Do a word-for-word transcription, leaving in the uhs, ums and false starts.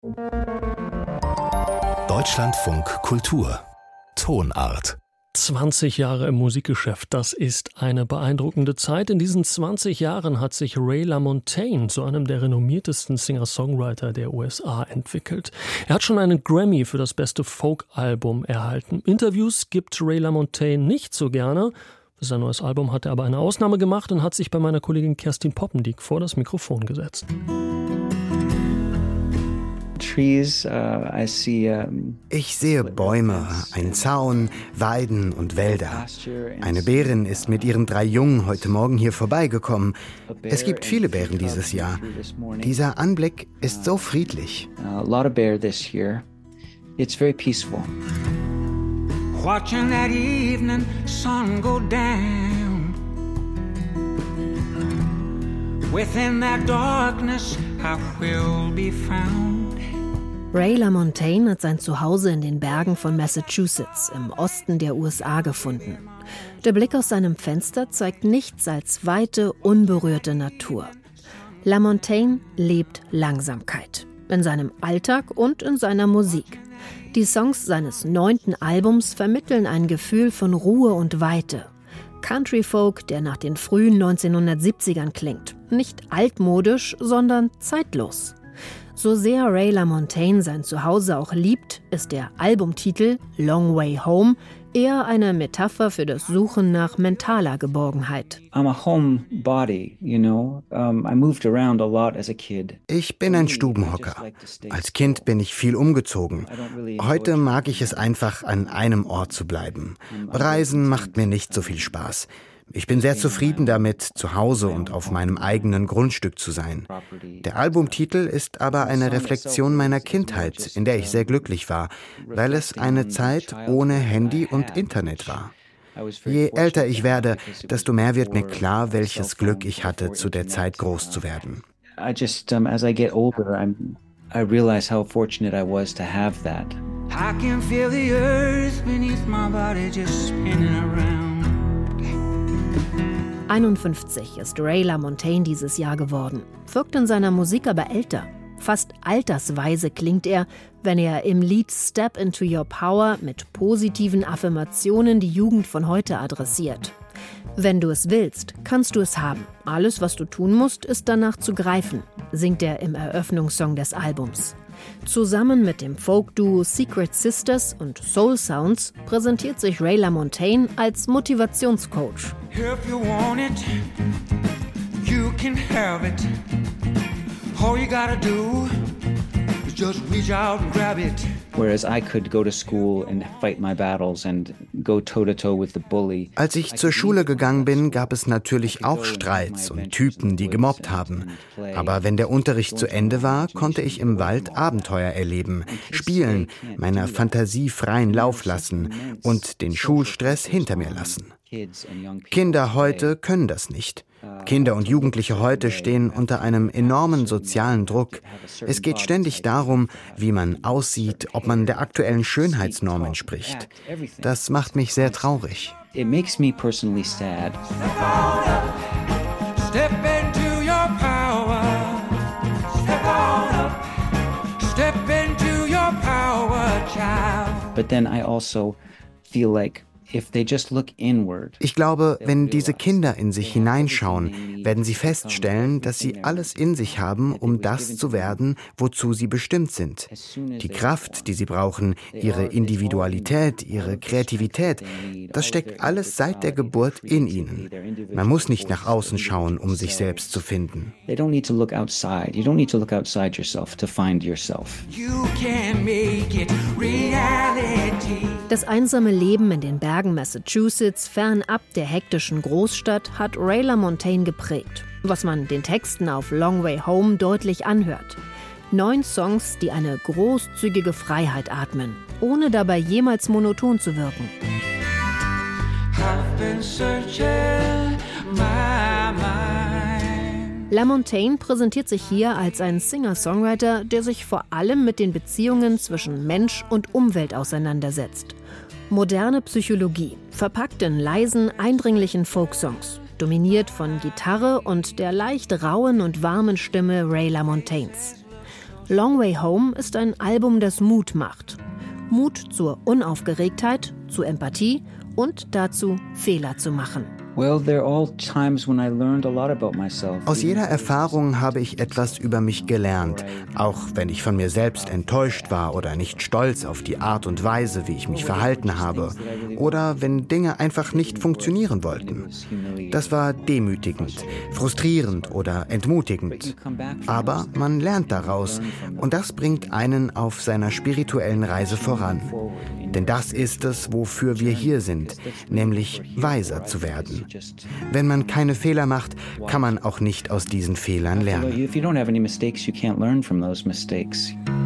Deutschlandfunk Kultur Tonart. zwanzig Jahre im Musikgeschäft, das ist eine beeindruckende Zeit. In diesen zwanzig Jahren hat sich Ray LaMontagne zu einem der renommiertesten Singer-Songwriter der U S A entwickelt. Er hat schon einen Grammy für das beste Folk-Album erhalten. Interviews gibt Ray LaMontagne nicht so gerne. Für sein neues Album hat er aber eine Ausnahme gemacht und hat sich bei meiner Kollegin Kerstin Poppendiek vor das Mikrofon gesetzt. Ich sehe Bäume, einen Zaun, Weiden und Wälder. Eine Bärin ist mit ihren drei Jungen heute Morgen hier vorbeigekommen. Es gibt viele Bären dieses Jahr. Dieser Anblick ist so friedlich. Watching that evening sun go down. Within that darkness I will be found. Ray LaMontagne hat sein Zuhause in den Bergen von Massachusetts im Osten der U S A gefunden. Der Blick aus seinem Fenster zeigt nichts als weite, unberührte Natur. LaMontagne lebt Langsamkeit. In seinem Alltag und in seiner Musik. Die Songs seines neunten Albums vermitteln ein Gefühl von Ruhe und Weite. Country-Folk, der nach den frühen neunzehnhundertsiebzigern klingt. Nicht altmodisch, sondern zeitlos. So sehr Ray LaMontagne sein Zuhause auch liebt, ist der Albumtitel Long Way Home eher eine Metapher für das Suchen nach mentaler Geborgenheit. Ich bin ein Stubenhocker. Als Kind bin ich viel umgezogen. Heute mag ich es einfach, an einem Ort zu bleiben. Reisen macht mir nicht so viel Spaß. Ich bin sehr zufrieden damit, zu Hause und auf meinem eigenen Grundstück zu sein. Der Albumtitel ist aber eine Reflexion meiner Kindheit, in der ich sehr glücklich war, weil es eine Zeit ohne Handy und Internet war. Je älter ich werde, desto mehr wird mir klar, welches Glück ich hatte, zu der Zeit groß zu werden. I just, um, as I get older, I'm, I realize how fortunate I was to have that. I can feel the earth beneath my body just spinning around. einundfünfzig ist Ray LaMontagne dieses Jahr geworden, wirkt in seiner Musik aber älter. Fast altersweise klingt er, wenn er im Lied Step into Your Power mit positiven Affirmationen die Jugend von heute adressiert. Wenn du es willst, kannst du es haben. Alles, was du tun musst, ist danach zu greifen, singt er im Eröffnungssong des Albums. Zusammen mit dem Folk-Duo Secret Sisters und Soul Sounds präsentiert sich Ray LaMontagne als Motivationscoach. If you want it, you can have it. All you gotta do is just reach out and grab it. Whereas I could go to school and fight my battles and go toe-to-toe with the bully. Als ich zur Schule gegangen bin, gab es natürlich auch Streits und Typen, die gemobbt haben. Aber wenn der Unterricht zu Ende war, konnte ich im Wald Abenteuer erleben, spielen, meiner Fantasie freien Lauf lassen und den Schulstress hinter mir lassen. Kinder heute können das nicht. Kinder und Jugendliche heute stehen unter einem enormen sozialen Druck. Es geht ständig darum, wie man aussieht, ob man der aktuellen Schönheitsnorm entspricht. Das macht mich sehr traurig. It makes me personally sad. Step into your power. Step on up. Step into your power, child. But then I also feel like if they just look inward. Ich glaube, wenn diese Kinder in sich hineinschauen, werden sie feststellen, dass sie alles in sich haben, um das zu werden, wozu sie bestimmt sind. Die Kraft, die sie brauchen, ihre Individualität, ihre Kreativität, das steckt alles seit der Geburt in ihnen. Man muss nicht nach außen schauen, um sich selbst zu finden. They don't need to look outside. You don't need to look outside yourself to find yourself. You can make it reality. Das einsame Leben in den Bergen Massachusetts, fernab der hektischen Großstadt, hat Ray LaMontagne geprägt, was man den Texten auf Long Way Home deutlich anhört. Neun Songs, die eine großzügige Freiheit atmen, ohne dabei jemals monoton zu wirken. I've been searching my mind. LaMontagne präsentiert sich hier als ein Singer-Songwriter, der sich vor allem mit den Beziehungen zwischen Mensch und Umwelt auseinandersetzt. Moderne Psychologie, verpackt in leisen, eindringlichen Folksongs, dominiert von Gitarre und der leicht rauen und warmen Stimme Ray LaMontagnes. Long Way Home ist ein Album, das Mut macht. Mut zur Unaufgeregtheit, zu Empathie und dazu, Fehler zu machen. Aus jeder Erfahrung habe ich etwas über mich gelernt, auch wenn ich von mir selbst enttäuscht war oder nicht stolz auf die Art und Weise, wie ich mich verhalten habe, oder wenn Dinge einfach nicht funktionieren wollten. Das war demütigend, frustrierend oder entmutigend. Aber man lernt daraus und das bringt einen auf seiner spirituellen Reise voran. Denn das ist es, wofür wir hier sind, nämlich weiser zu werden. Wenn man keine Fehler macht, kann man auch nicht aus diesen Fehlern lernen.